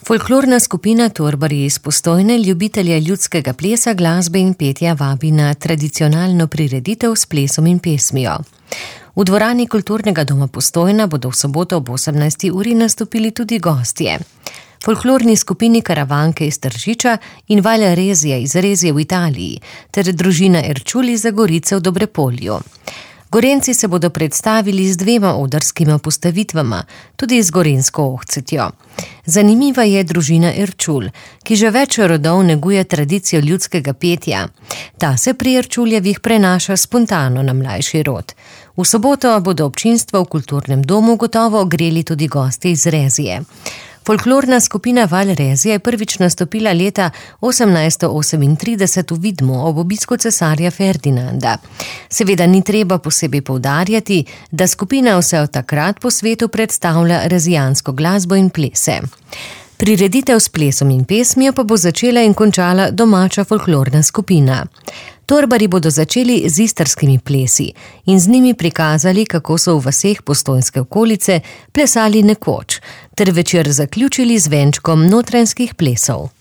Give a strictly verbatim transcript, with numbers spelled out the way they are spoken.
Folklorna skupina Torbari iz Postojne ljubitelja ljudskega plesa, glasbe in petja vabi na tradicionalno prireditev s plesom in pesmijo. V dvorani Kulturnega doma Postojna bodo v soboto ob osemnajsti uri nastopili tudi gostje. Folklorni skupini Karavanke iz Tržiča in Valja Rezije iz Rezije v Italiji ter družina Erčul iz Zagorice v Dobrepolju. Gorenci se bodo predstavili z dvema odrskima postavitvama, tudi z gorensko ohcetjo. Zanimiva je družina Erčul, ki že več rodov neguje tradicijo ljudskega petja. Ta se pri Erčuljevih prenaša spontano na mlajši rod. V soboto bodo občinstvo v Kulturnem domu gotovo ogreli tudi gosti iz Rezije. Folklorna skupina Val Rezije je prvič nastopila leta osemnajststo osemintrideset v Vidmu ob obisku cesarja Ferdinanda. Seveda ni treba posebej poudarjati, da skupina vse od takrat po svetu predstavlja rezijansko glasbo in plese. Prireditev s plesom in pesmijo pa bo začela in končala domača folklorna skupina. Torbari bodo začeli z istrskimi plesi in z njimi prikazali, kako so v vaseh postojnske okolice plesali nekoč, ter večer zaključili z venčkom notranjskih plesov.